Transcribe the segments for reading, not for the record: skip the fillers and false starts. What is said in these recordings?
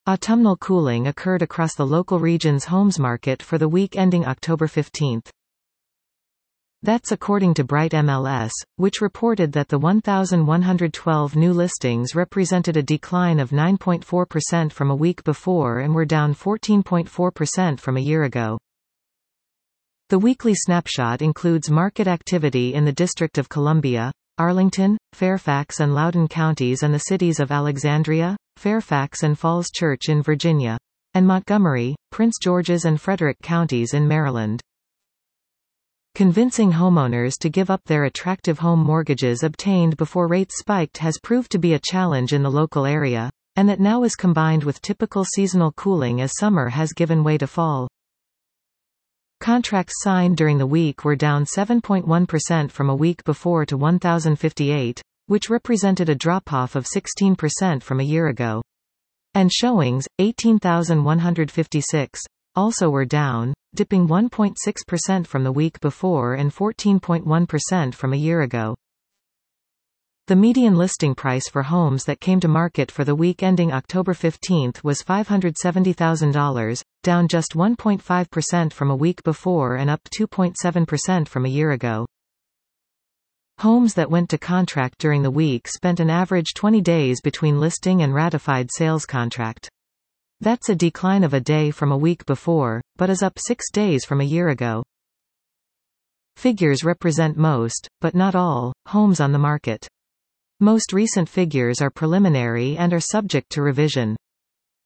Autumnal cooling occurred across the local region's homes market for the week ending October 15. That's according to Bright MLS, which reported that the 1,112 new listings represented a decline of 9.4% from a week before and were down 14.4% from a year ago. The weekly snapshot includes market activity in the District of Columbia, Arlington, Fairfax and Loudoun counties and the cities of Alexandria, Fairfax and Falls Church in Virginia, and Montgomery, Prince George's and Frederick counties in Maryland. Convincing homeowners to give up their attractive home mortgages obtained before rates spiked has proved to be a challenge in the local area, and that now is combined with typical seasonal cooling as summer has given way to fall. Contracts signed during the week were down 7.1% from a week before to 1,058, which represented a drop-off of 16% from a year ago. And showings, 18,156, also were down, dipping 1.6% from the week before and 14.1% from a year ago. The median listing price for homes that came to market for the week ending October 15 was $570,000, down just 1.5% from a week before and up 2.7% from a year ago. Homes that went to contract during the week spent an average 20 days between listing and ratified sales contract. That's a decline of a day from a week before, but is up 6 days from a year ago. Figures represent most, but not all, homes on the market. Most recent figures are preliminary and are subject to revision.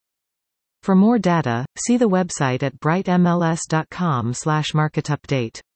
For more data, see the website at brightmls.com/marketupdate.